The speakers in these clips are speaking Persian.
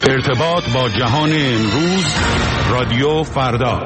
ارتباط با جهان امروز، رادیو فردا.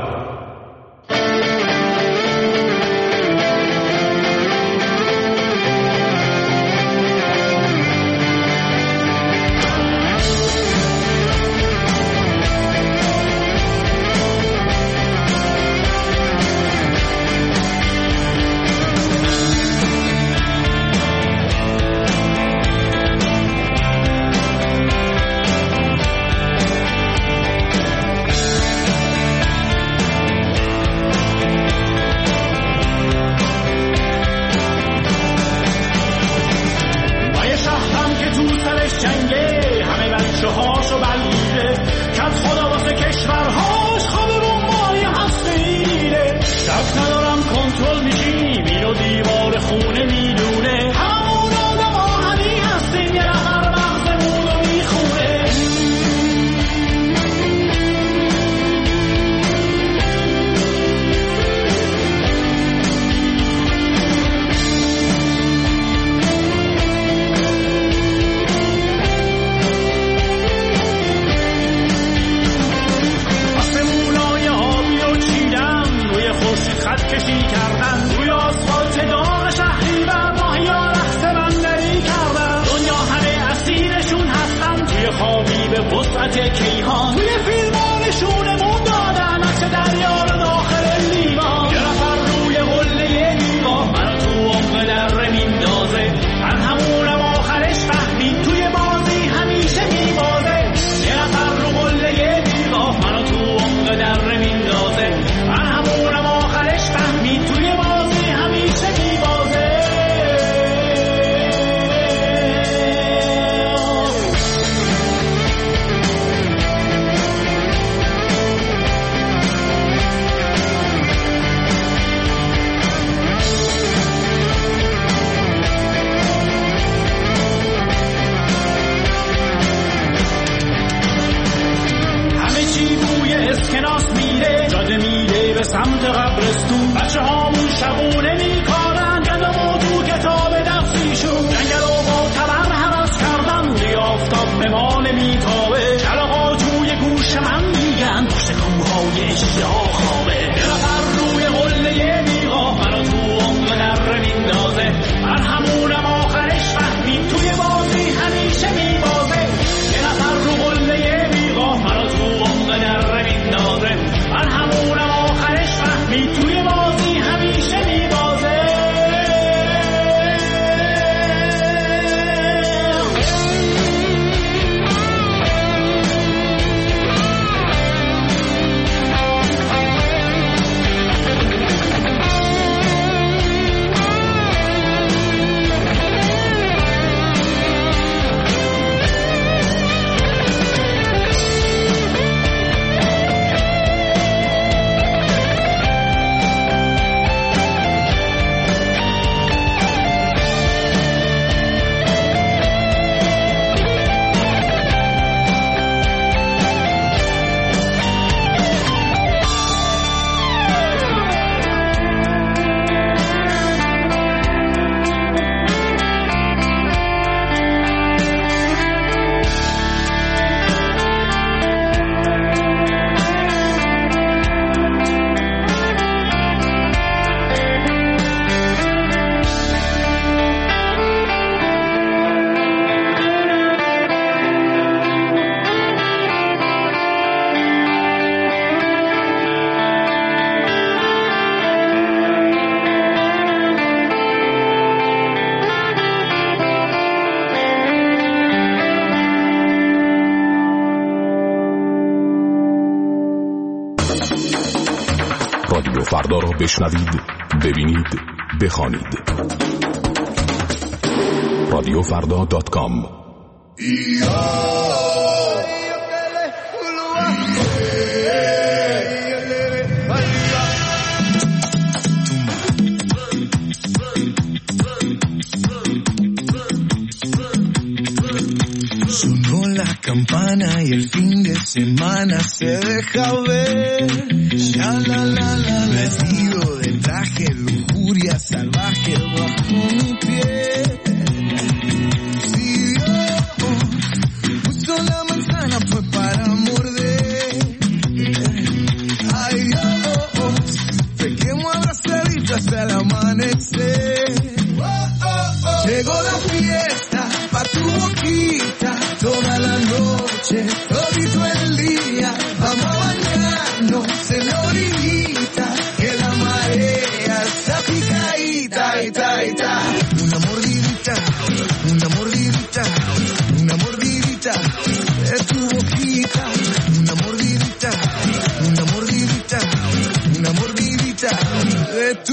رادیو فردا را بشنوید، ببینید، بخوانید. radioffarda.com. Sonó la campana y el fin de semana se deja ver. Ya la la la, vestido de traje, lujuria salvaje bajo mi piel. Si Dios puso la manzana fue para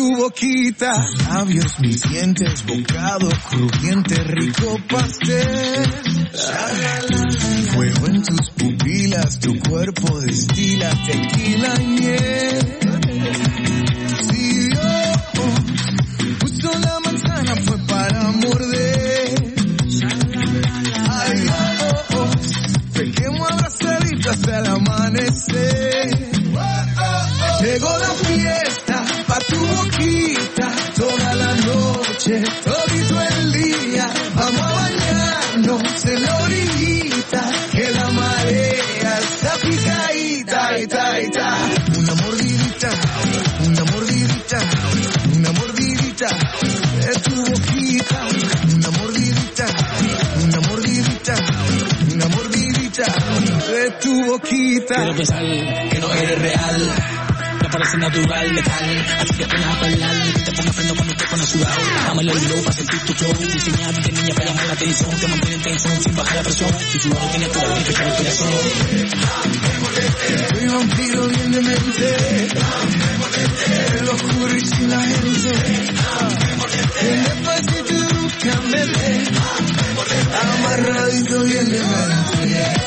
tu boquita, labios, mis dientes, bocado crujiente, rico pastel. Fuego en tus pupilas, tu cuerpo destila tequila y miel. Si Dios puso la manzana fue para morder. Ay, te quemo abrazadito hasta el amanecer. Llegó la fiesta pa' tu boquita, toda la noche, todito el día. Vamos a bañarnos en la orillita, que la marea está picadita, ita, ita. Una mordidita, una mordidita, una mordidita de tu boquita. Una mordidita, una mordidita, una mordidita de tu boquita. Quiero pensar que no eres real, me parece natural, letal. Así que pones a bailar, te pongo freno cuando te pones sudado. Dame el oído para sentir tu flow, diseñado de niña para llamar la atención, que mantiene tensión sin bajar la presión. Si tú no lo tienes todo, tienes que echar el corazón. Soy vampiro bien de mente, lo oscuro y sin la gente. En despacito y bruscamente, amarradito bien de mente.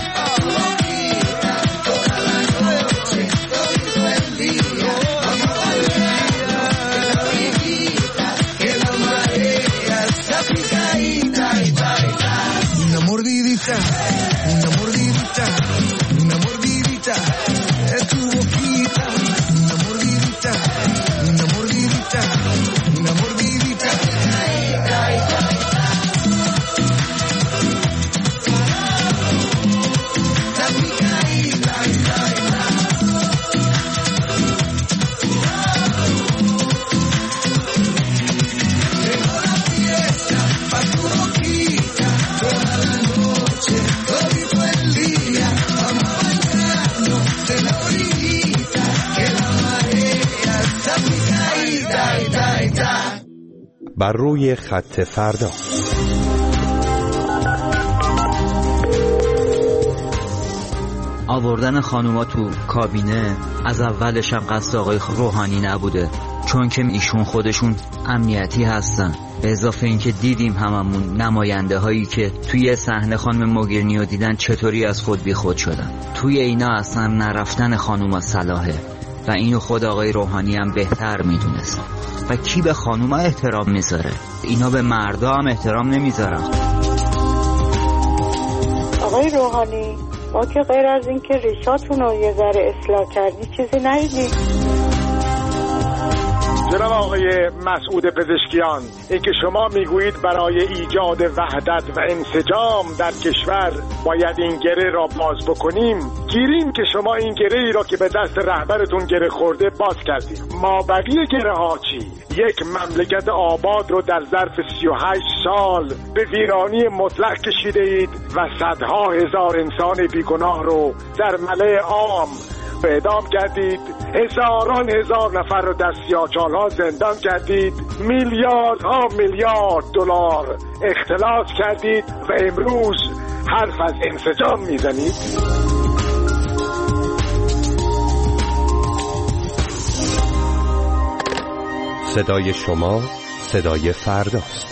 Una mordidita, una mordidita de tu boquita. Una mordidita, una mordidita, una mordidita. La picadita, llegó la fiesta pa' tu boquita, toda la noche, todito el día. Vamos a bañarnos en la orillita, que la marea está picadita, ita, ita. بر روی خط فردا. آوردن خانوما تو کابینه از اولش هم قصد آقای روحانی نبوده، چون که ایشون خودشون امنیتی هستن. به اضافه اینکه دیدیم هممون نماینده هایی که توی صحنه خانم موگرینیو دیدن چطوری از خود بی خود شدن. توی اینا اصلا نرفتن خانوما صلاحه و اینو خود آقای روحانی هم بهتر میدونست. و کی به خانوما احترام میذاره؟ اینا به مردا هم احترام نمیذارن. آقای روحانی، ما که غیر از این که ریشاتون رو یه ذره اصلاح کردی چیزی ندیدی. جناب آقای مسعود پزشکیان، این که شما میگویید برای ایجاد وحدت و انسجام در کشور باید این گره را باز بکنیم، گیریم که شما این گره ای را که به دست رهبرتون گره خورده باز کردیم. ما بقیه گره ها چی؟ یک مملکت آباد رو در ظرف 38 سال به ویرانی مطلق کشیده اید و صدها هزار انسان بیگناه رو در ملأ عام اعدام کردید، هزاران هزار نفر رو در سیاهچال‌ها زندان کردید، میلیاردها میلیارد دلار اختلاس کردید و امروز حرف از انسجام میزنید. صدای شما صدای فرداست.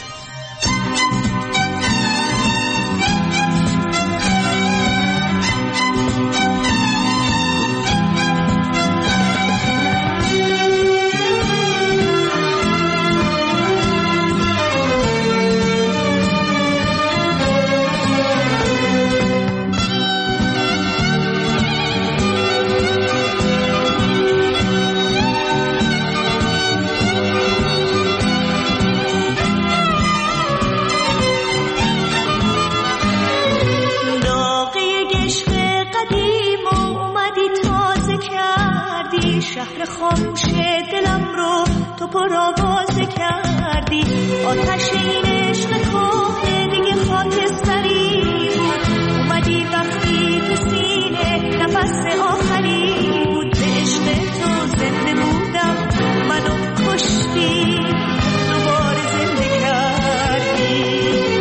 شهر خاموش دلم رو تو پرآوازه کردی، آتش این عشق کهنه دیگه خاکستری بود، اومدی وقتی تو سینه نفس آخری بود، به عشق تو زنده بودم منو کشتی دوباره زنده کردی،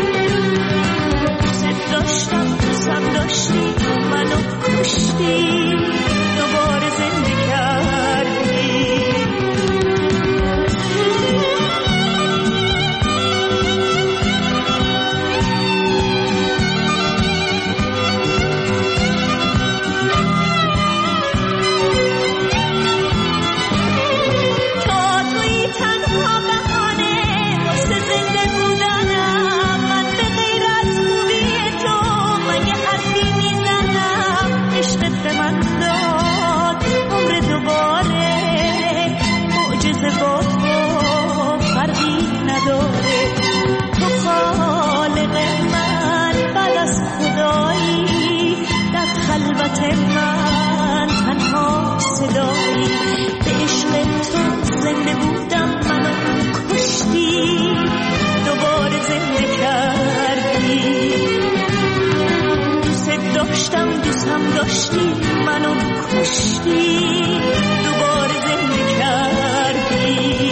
دوست داشتم دوستم داشتی منو کشتی دوباره زنده کردی. خلوت من تنها صدایی، به عشق تو زنده بودم منو کشتی، دوباره زنده کردی. دوست داشتم دوستم داشتی منو کشتی، دوباره زنده کردی.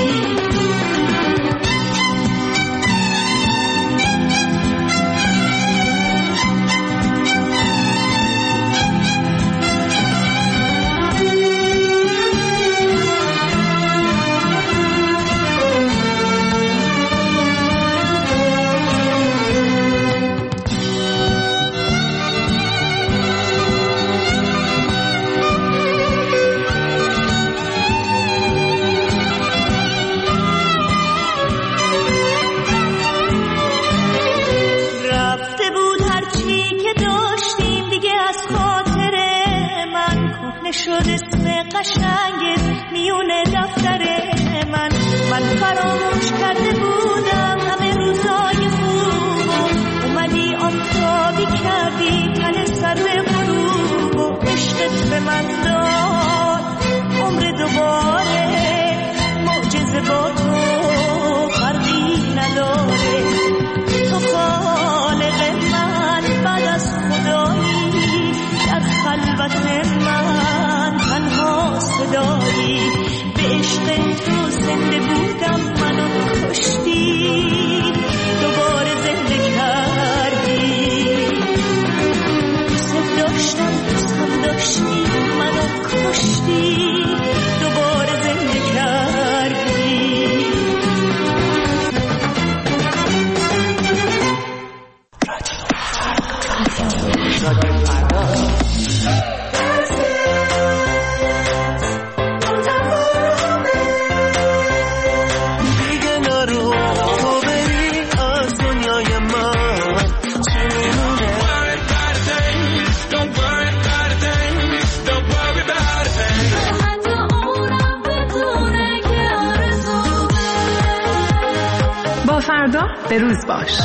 شد اسم قشنگت میونه دفتر من فراموش کرده بودم همه روزای خوب، اومدی آفتابی کردی تن سر غروب و عشقت به من داد عمر دوباره، معجزه با تو فرقی نداره. تو خالق من بعد از خدایی، در خلوت من تنها صدایی، به عشق تو زنده بودم منو کشتی، دوباره زنده کردی. دوست داشتم دوستم داشتی منو کشتی، دوباره زنده کردی. فردا به روز باش.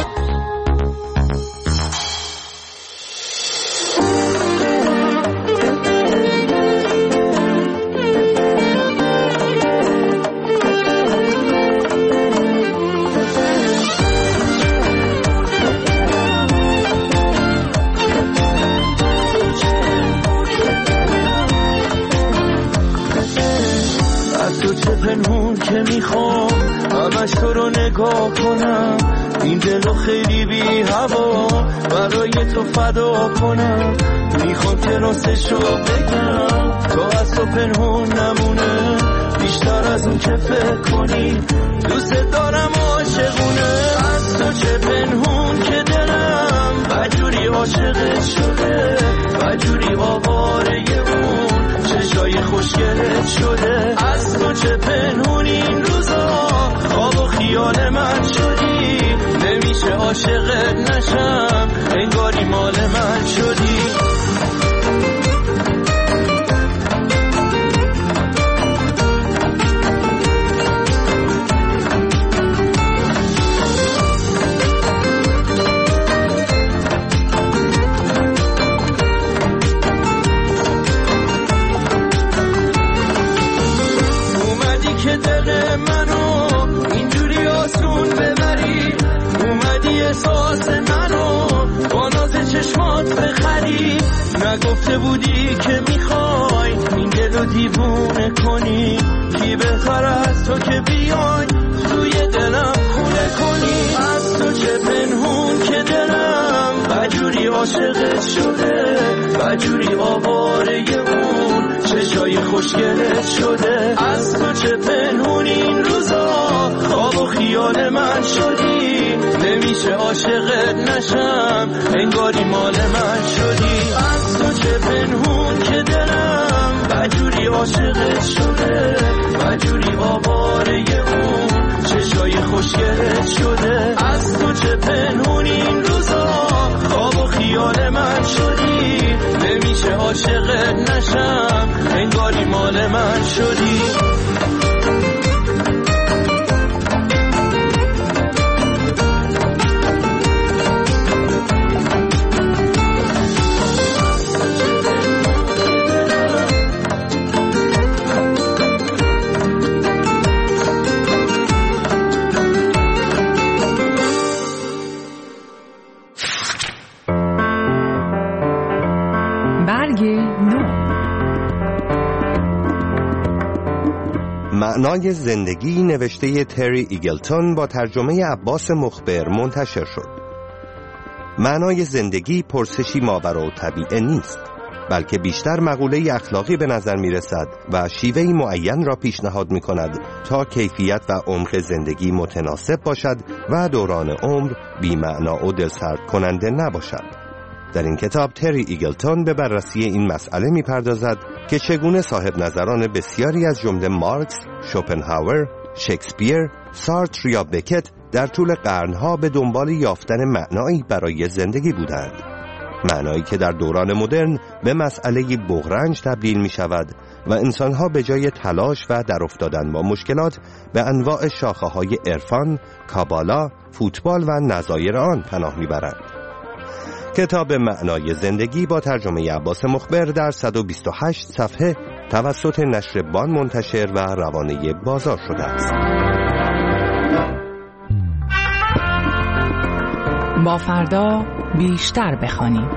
از تو چه پنهون که میخوام همش تو رو نگاه کنم، این دلو خیلی بی هوا برای تو فدا کنم. میخوام که راستشو بگم تو از تو پنهون نمونه، بیشتر از اون که فکر کنی دوست دارم عاشقونه. از تو چه پنهون که دلم بجوری عاشقت شده، بجوری آواره اون چشای خوشگلت شده. از تو چه پنهون این روزا خواب و خیال من شدی، نمیشه عاشقت نشم انگاری مال من شدی. احساس منو با ناز چشمات بخری، نگفته بودی که میخوای این دلو دیوونه کنی. کی بهتر از تو که بیای توی دلم خونه کنی. از تو چه پنهون که دلم بجوری عاشقت شده، بجوری آواره اون چشای خوشگلت شده. از تو چه پنهون این روزا خواب و خیال من شدی، نمیشه عاشقت نشم انگاری مال من شدی. از تو چه پنهون که دلم بجوری عاشقت شده، بجوری آواره اون چشای خوشگلت شده. از تو چه پنهون این روزا خواب و خیال من شدی، نمیشه عاشقت نشم انگاری مال من شدی. برگ نو. معنای زندگی نوشته تری ایگلتون با ترجمه عباس مخبر منتشر شد. معنای زندگی پرسشی ماورالطبیعه نیست، بلکه بیشتر مقوله اخلاقی به نظر می رسد و شیوهی معین را پیشنهاد می کند تا کیفیت و عمق زندگی متناسب باشد و دوران عمر بی معنا و دلسرد کننده نباشد. در این کتاب تری ایگلتون به بررسی این مسئله می پردازد که چگونه صاحب نظران بسیاری از جمله مارکس، شوپنهاور، شکسپیر، سارتر یا بکت در طول قرنها به دنبال یافتن معنایی برای زندگی بودند. معنایی که در دوران مدرن به مسئله بغرنج تبدیل می شود و انسانها به جای تلاش و در افتادن با مشکلات به انواع شاخه های عرفان، کابالا، فوتبال و نظایر آن پناه می برند. کتاب معنای زندگی با ترجمه عباس مخبر در 128 صفحه توسط نشر بان منتشر و روانه بازار شده است. با فردا بیشتر بخوانیم.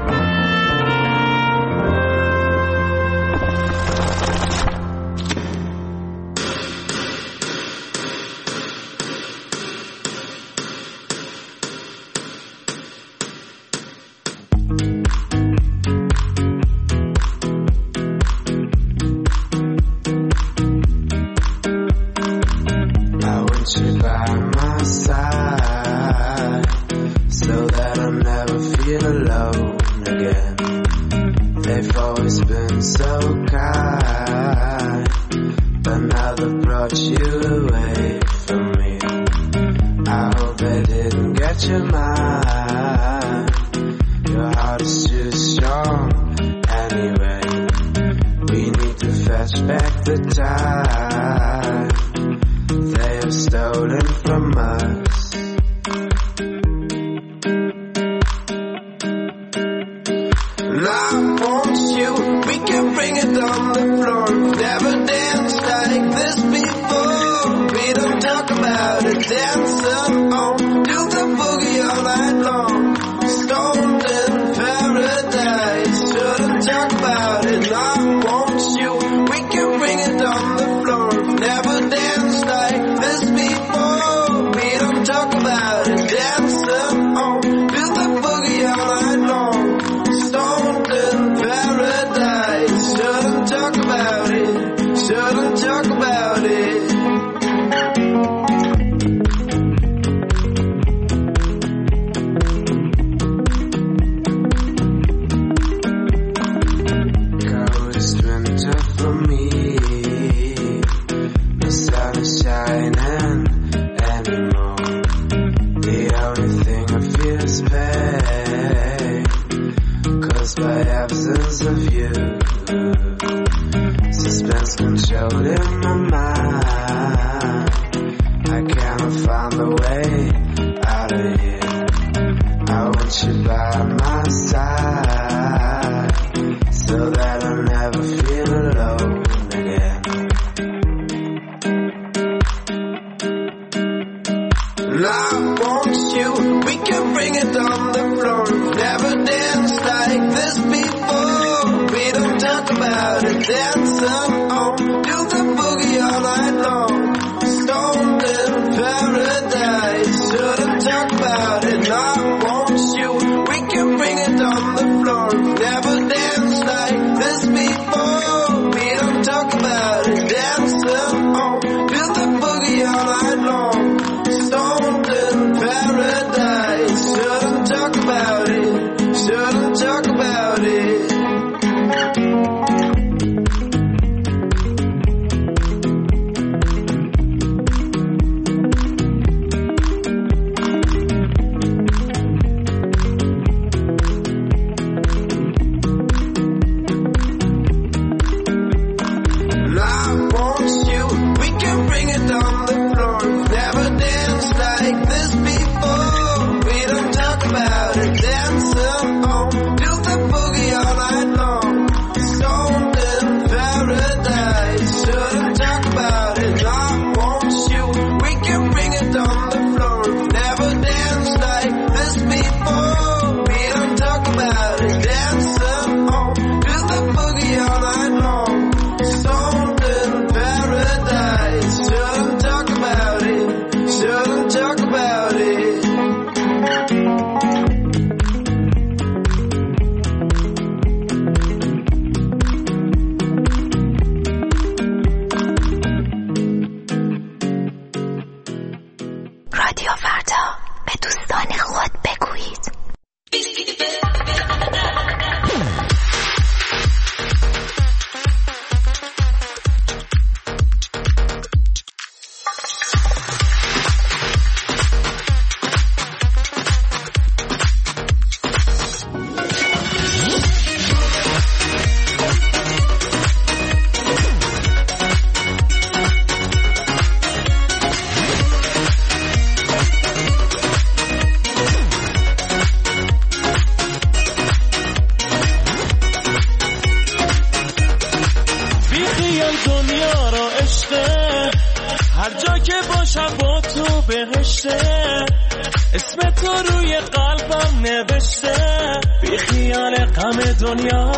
خیال غم دنیا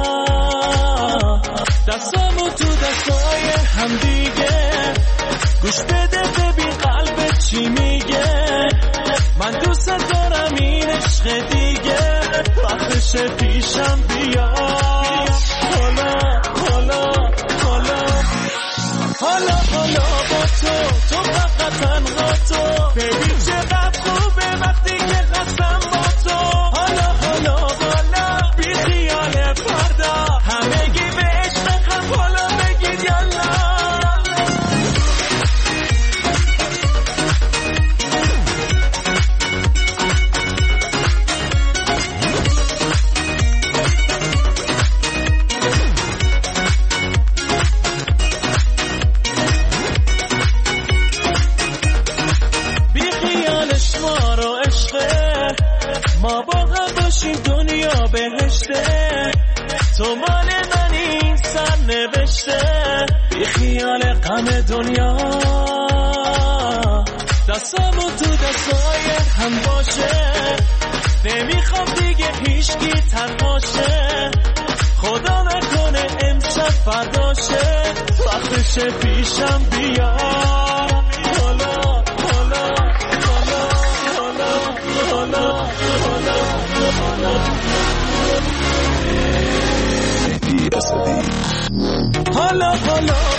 دستامو تو دستای هم دیگه گوش بده ببین قلبت چی میگه من دوست دارم این عشق دیگه وقتشه پیشم بیا حالا حالا حالا حالا حالا با تو فقط تنها تو ببین چقدر خوبه وقتی که قسم با تو حالا حالا حالا بی خیال فردا همگی به عشق هم حالا بگید یالا ما با هم باشیم دنیا بهشته تو مال من این سر نوشته بی خیال غم دنیا دستامو تو دستای هم باشه نمیخوام دیگه هیچکی تنهاشه خدا نکنه امشب فرداشه وقتشه پیشم بیا حالا حالا حالا حالا حالا حالا